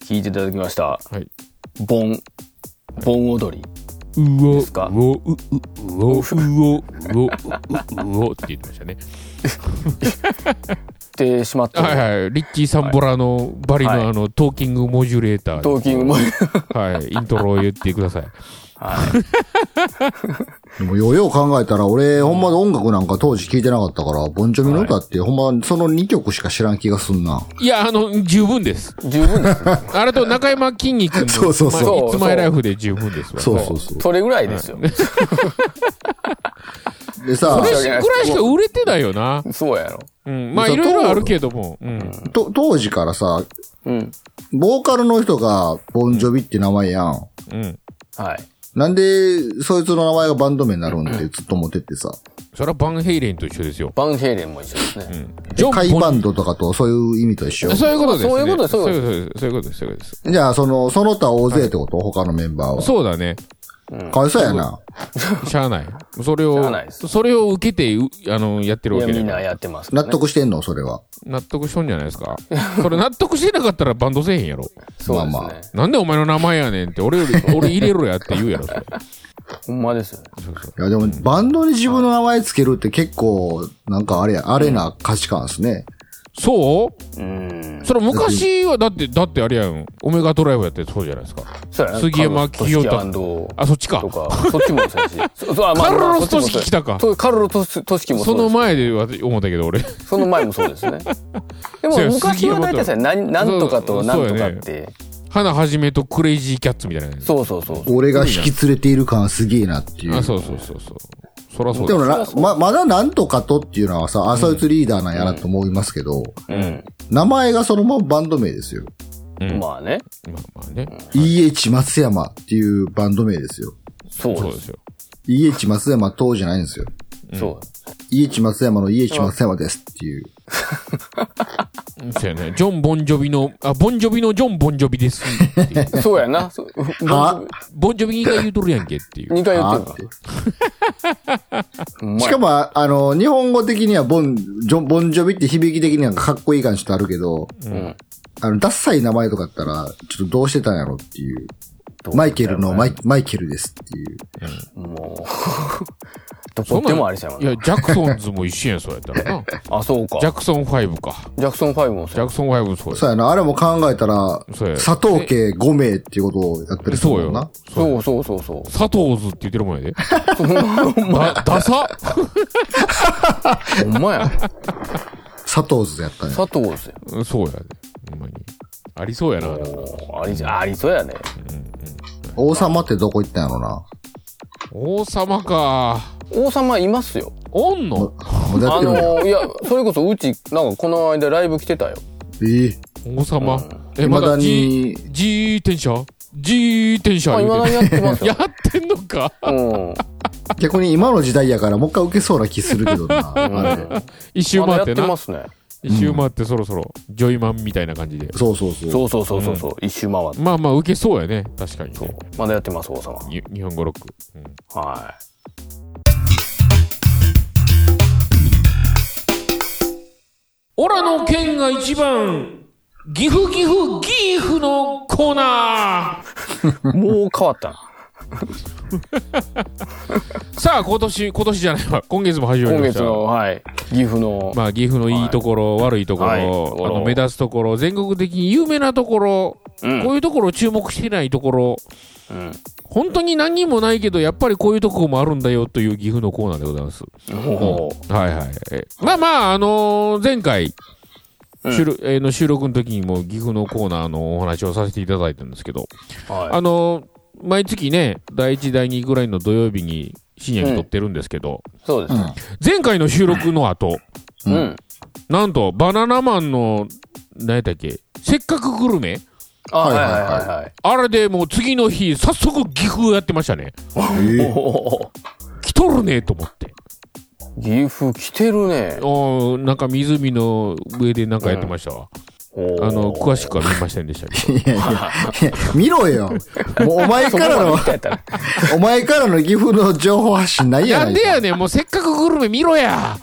弾いていただきました。 はい。 盆、盆踊り。 うお、 ですか。 うお、う、う、うお、うお、うお、うおって言ってましたね。 でしまった。 はいはい。リッチー・サンボラのバリの、はい、あの、トーキングモジュレーター。 トーキングモジュレーター。はい。イントロを言ってください。 はい。 でもようよう考えたら、俺、ほんま音楽なんか当時聴いてなかったから、ボンジョビの歌って、はい、ほんまそのにきょくしか知らん気がすんな。 いや、あの、十分です。 十分です。 あれと中山きんに君の、 そうそうそう。 まあ、いつまいライフで十分ですわ。 そうそうそう。 それぐらいですよ。はい、 でさ、 それぐらいしか売れてないよな。 そうやろ。 うん。まあ、いろいろあるけども。うん。 と、当時からさ、 うん。 ボーカルの人が、ボンジョビって名前やん。 うん。 はい。 なんで、そいつの名前がバンド名になるんってずっと思ってってさ。 それはバンヘイレンと一緒ですよ。 バンヘイレンも一緒ですね。うん。 ジョン・カイバンドとかとそういう意味と一緒。 そういうことです、ね。 そういうことです。 そういうことです。そういうことです。そういうことです。 じゃあ、その、その他大勢ってこと、はい、他のメンバーは。 そうだね。 うん、かわいそうやな。 しゃあない。それを、それを受けて、あの、やってるわけで。 いや、みんなやってます、 ね。納得してんのそれは。 納得しとんじゃないですか。それ納得してなかったらバンドせえへんやろ。 そうですね。 まあまあ。 なんでお前の名前やねんって、俺より、俺入れろやって言うやろ、それ。 ほんまですよね。 そうそう。いや、でも、バンドに自分の名前つけるって結構、なんかあれや、あれな価値観ですね。 そううん。 それ昔はだって、だってあれやん。オメガドライブやってそうじゃないですか。 そうやね。 杉山清太。 あ、 そっちか。 とか、そっちもそうやし。 カルロストシキ来たか。 カルロストシキもそう。その前で思ったけど、俺。 その前もそうですね。でも昔は大体さ、なんとかとなんとかって。 花はじめとクレイジーキャッツみたいな。 そうそうそう。 俺が引き連れている感すげえなっていう。 あ、そうそうそうそう。そらそうでもな、ま、まだなんとかとっていうのはさ、あ、そいつリーダーなんやなと思いますけど、 うん。 名前がそのままバンド名ですよ。 うん。まあね。 まあまあね。 イーエイチ 松山っていうバンド名ですよ。 そうですよ。 イーエイチ 松山等じゃないんですよ。 そう。 イーエイチ 松山の イーエイチ 松山ですっていう。 そうやね。ジョン・ボンジョビの、あ、ボンジョビのジョン・ボンジョビです。 そうやな。 はボンジョビにかい言うとるやんけっていう。 にかい言ってるしかも、あの、日本語的にはボン、ジョン、ボンジョビって響き的にはかっこいい感じとあるけど、 うん。 あの、ダッサい名前とかだったら、ちょっとどうしてたんやろっていう。マイケルのマイ、マイケルですっていう。 うん、もう。どこでもありちゃうもん。 いや、ジャクソンズも一緒やん、そうやったらな。 あ、そうか。 ジャクソンファイブか。 ジャクソンファイブもそう。ジャクソンファイブもそうや。 そうやな。あれも考えたら、佐藤家ごめいっていうことをやったりするもんな。 そうそうそうそう。 佐藤ズって言ってるもんやで。だ、ダサほんまや。 佐藤ズやったね。 佐藤ズや。そうやで。ほんまに。ありそうやな。 あり、ありそうやね。 うんうん、王様ってどこ行ったんやろな。 王様か。 王様いますよ。 おんの？ あのー、いや、それこそうち、なんかこの間ライブ来てたよ。 えー、 王様、うん、 え、まだに、 G、G 転車 ?G 転車。 あ、今だにやってますよ。 やってんのか。 うん。 逆に今の時代やからもう一回受けそうな気するけどな。うん、 一周回ってな。 まだやってますね。 一周回ってそろそろ、ジョイマンみたいな感じで。 そうそうそう。 そうそうそうそうそう、うん、一周回って。 まあまあ受けそうやね。確かに。 そう。まだやってます、王様。 日本語ロック。うん、 はい。 オラの県が一番、岐阜岐阜ギーフのコーナー。もう変わったな。 さあ今年今年じゃないわ今月も始まりました。 今月のはい岐阜のまあ岐阜のいいところ、はい、悪いところ、はい、あの目立つところ全国的に有名なところ、うん、こういうところを注目していないところ、うん、本当に何にもないけどやっぱりこういうところもあるんだよという岐阜のコーナーでございます。うん、はいはい。まあまああのー、前回収録、うんえー、の収録の時にも岐阜のコーナーのお話をさせていただいたんですけど、はい、あのー。毎月ね、だいいち、だいにぐらいの土曜日に深夜に撮ってるんですけど、 うん、そうです、ね。 前回の収録の後、 うん、 なんとバナナマンの、何やったっけ、せっかくグルメあ、はいはいはいはい。 あれでもう次の日、早速岐阜やってましたね。 えー、 来とるねと思って。 岐阜来てるね。 あなんか湖の上でなんかやってましたわ。うんあの、詳しくは見ませんでしたけど。いやいやいや見ろよ。もうお前からの、お前からの岐阜の情報発信ないやないか。 なんでやねん、もうせっかくグルメ見ろや。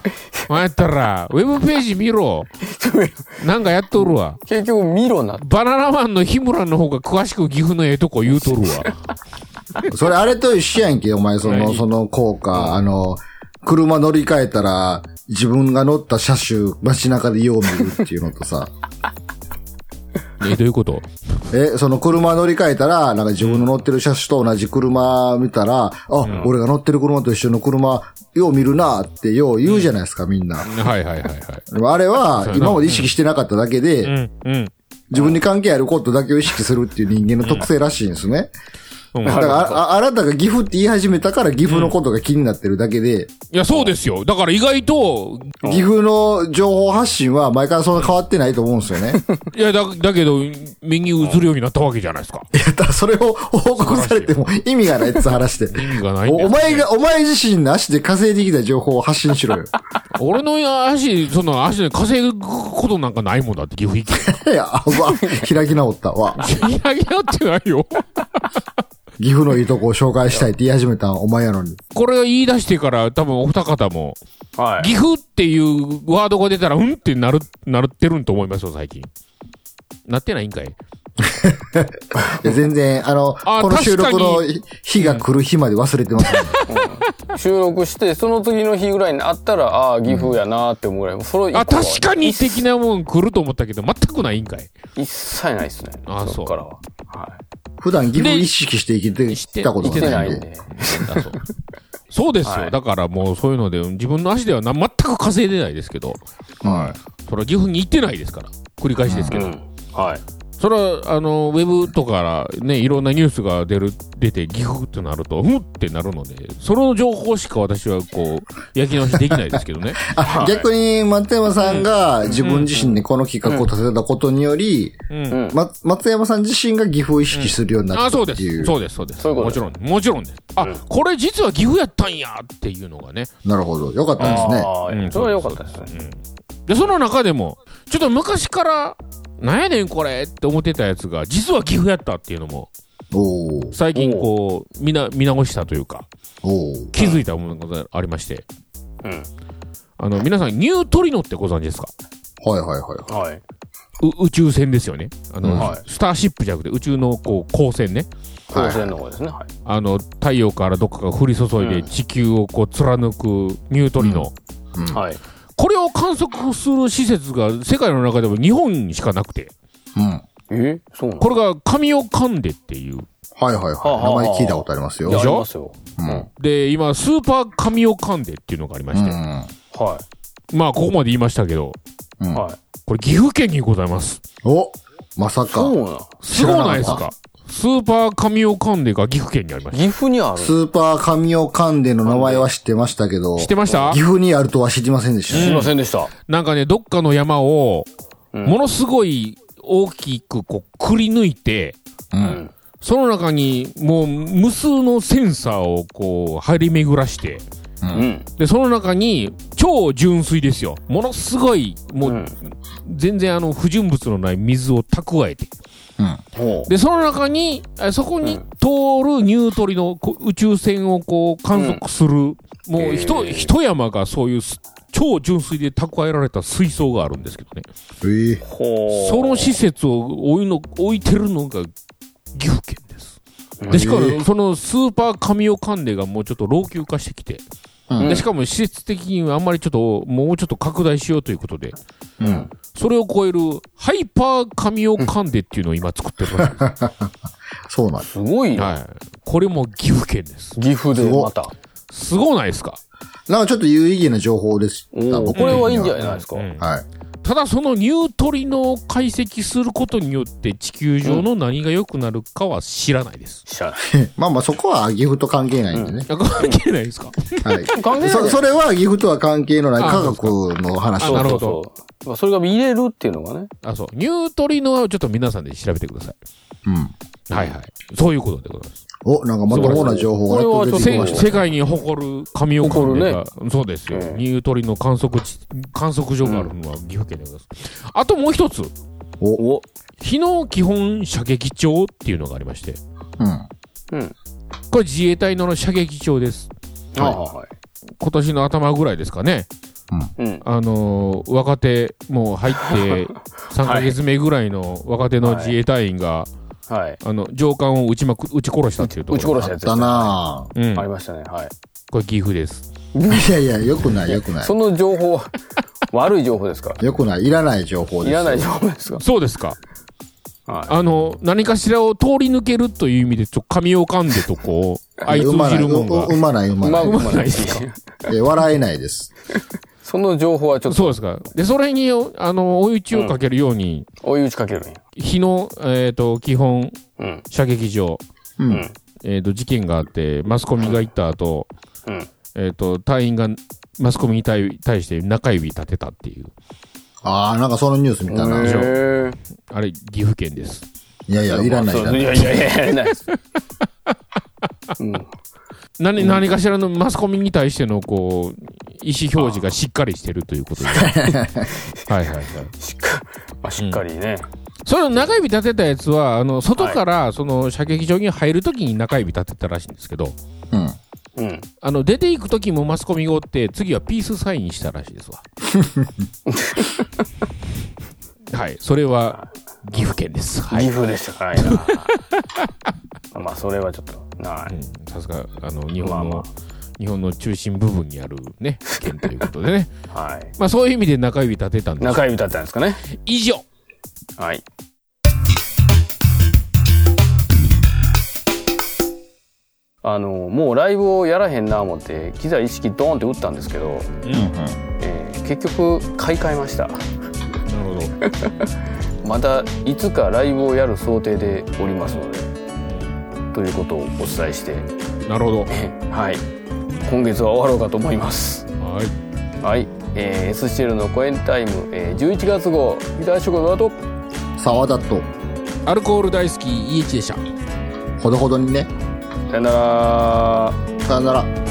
まあ、やったら、ウェブページ見ろ。なんかやっとるわ。 結局見ろな。 バナナマンの日村の方が詳しく岐阜のええとこ言うとるわ。 それあれと一緒やんけ、お前、その、その効果、あの、車乗り換えたら、自分が乗った車種、街中でよう見るっていうのとさ。 え、どういうこと？ え、その車乗り換えたら、なんか自分の乗ってる車種と同じ車見たら、あ、うん、俺が乗ってる車と一緒の車、よう見るなってよう言うじゃないですか、みんな。 はいはいはいはい。 でもあれは、今まで意識してなかっただけで、うんうん、自分に関係あることだけを意識するっていう人間の特性らしいんですね。うん、だからあ、あなたが岐阜って言い始めたから岐阜のことが気になってるだけで。 いや、そうですよ。だから意外と、 岐阜の情報発信は前からそんな変わってないと思うんですよね。 いや、だ、だけど、目に映るようになったわけじゃないですか。 いや、だからそれを報告されても意味がないって話して。 意味がないんだよ。 お前が、お前自身の足で稼いできた情報を発信しろよ。 俺の足、その足で稼ぐことなんかないもんだって、岐阜行け。いや、わ、開き直ったわ。 開き直ってないよ。 岐阜のいいとこを紹介したいって言い始めたお前やのに。 これを言い出してから多分お二方も、はい、岐阜っていうワードが出たらうんってなる、なるってるんと思いますよ、最近。なってないんかいいや全然、あの、あこの収録の日が来る日まで忘れてますね、 うん。収録して、その次の日ぐらいにあったら、ああ、岐阜やなーって思うぐらい。うん、それあ、確かに的なもん来ると思ったけど、全くないんかい一切ないっすね。 ああ、そう。 そっからは。はい。 普段岐阜意識して生きてきたことがないんで。 そうそうですよ、はい。だからもうそういうので、自分の足ではな全く稼いでないですけど、はい。それは岐阜に行ってないですから。繰り返しですけど。うん、はい。それは、あの、ウェブとかね、いろんなニュースが出る、出て、岐阜ってなると、ふってなるので、その情報しか私はこう、焼き直しできないですけどね。 あ、逆に、松山さんが自分自身でこの企画を立てたことにより、うんうん、ま、松山さん自身が岐阜を意識するようになったっていう。うん、あ、そうです。 そうです、そうです。そういうこともちろん、もちろんです。あ、うん、これ実は岐阜やったんやっていうのがね。 なるほど。よかったですね。 あ、うん、それはよかったですね。うん、 で、その中でも、ちょっと昔から、なんやねんこれって思ってたやつが、実は岐阜やったっていうのも、最近こう、見な、見直したというか、気づいたものがありまして、うん、あの、皆さん、ニュートリノってご存知ですか？ はいはいはい。はい、 宇宙船ですよね。あの、うんはい、スターシップじゃなくて宇宙のこう、光線ね。 光線の方ですね。はい。 あの、太陽からどっかが降り注いで地球をこう、貫くニュートリノ。うんうん、はい。これを観測する施設が世界の中でも日本しかなくて。 うん。 えそうなの？ これが神尾関でっていう。 はいはいはい。名前聞いたことありますよ。 でしょ？ ありますよ。 うん。で、今、スーパー神尾関でっていうのがありまして。うん、はい。まあ、ここまで言いましたけど。うん。はい。これ岐阜県にございます。 お、まさか。 そうな。 すごないですか？スーパー神尾関でが岐阜県にありました。 岐阜にある？ スーパー神尾関での名前は知ってましたけど。 知ってました？ 岐阜にあるとは知りませんでした。 知りませんでした。 なんかね、どっかの山を、ものすごい大きくこう、くり抜いて、うん、その中にもう無数のセンサーをこう、張り巡らして、うん、で、その中に超純水ですよ。ものすごい、もう、うん、全然あの、不純物のない水を蓄えて、うん、で、その中に、そこに通るニュートリノ宇宙船をこう観測する、うん、もうひと、一山がそういう超純粋で蓄えられた水槽があるんですけどね。 えー、 その施設を置いの置いてるのが岐阜県です。で、しかもそのスーパー神尾関連がもうちょっと老朽化してきて、うん、でしかも施設的にはあんまりちょっともうちょっと拡大しようということで、うん、それを超えるハイパー神尾関連っていうのを今作ってるらしいです。 そうなんです。 すごいな。 はい。これも岐阜県です。 岐阜でまた。 すごないですか？ なんかちょっと有意義な情報です。 これはいいんじゃないですか。うん、 はい。 ただそのニュートリノを解析することによって地球上の何が良くなるかは知らないです。 知らない。 まあまあそこは岐阜と関係ないんでね。 うん、関係ないですか？ はい。関係ないそ。それは岐阜とは関係のない科学の話。 あ、なるほど。 まあ、それが見れるっていうのがね。 あ、そう。ニュートリノはちょっと皆さんで調べてください。うん。はいはい。そういうことでございます。 お、なんかまともな情報がこれは出てきました。世界に誇る神尾関連が、ね、そうですよ。ニュートリノ観測地、観測所があるのは岐阜県でございます。うん、あともう一つ。 お、 日野基本射撃場っていうのがありまして。うん。うん。これ自衛隊の射撃場です。 はい。はい、 今年の頭ぐらいですかね。 うん、あのー、若手もう入ってさんかげつめぐらいの若手の自衛隊員が、はい、あの上官を撃ちまく撃ち殺したっていうところ。 撃ち殺したやつです、ね、 あったなぁ、うん、ありましたね。はい。 これ岐阜です。 いやいや、よくないよくない。 その情報は悪い情報ですか？ よくない、いらない情報です。 いらない情報ですか？ そうですか。はい、あの何かしらを通り抜けるという意味でちょっと髪を噛んでとこう相通じるもんがうまない、うまない。 うまないですか？ 笑えないです。 その情報はちょっと。 そうですか。で、それに、あの、追い打ちをかけるように。 うん、追い打ちかけるんや。 日の、えっ、ー、と、基本、うん、射撃場。 うん。 えっ、ー、と、事件があって、マスコミが行った後、うん。えっ、ー、と、隊員がマスコミに対対して中指立てたっていう。 ああ、なんかそのニュースみたいな。 へあれ、岐阜県です。 いやいや、いらない。いやいやいや、いらないです。 うん。何、何かしらのマスコミに対してのこう意思表示がしっかりしてるということではいはいはいしっか,、まあ、しっかりね、うん、 その中指立てたやつはあの外からその射撃場に入るときに中指立てたらしいんですけど、 うんうん、 あの出ていくときもマスコミがおって次はピースサインしたらしいですわはいそれは岐阜県です、はい、 岐阜でしたかいなまあそれはちょっとない。 さすがあの日本の、まあまあ、日本の中心部分にあるね県ということでね。 はい。 まあそういう意味で中指立てたんです。 中指立てたんですかね。 以上。 はい。あのもうライブをやらへんな思って機材意識ドーンって打ったんですけど、うんうんえー、結局買い替えました。なるほど。またいつかライブをやる想定でおりますので。ということをお伝えしてなるほどはい今月は終わろうかと思いますはいはい、えー、エスシーエル のコエンタイム、えー、じゅういちがつ号ギター職場と沢田とアルコール大好き イーエイチ でしたほどほどにねさよならさよなら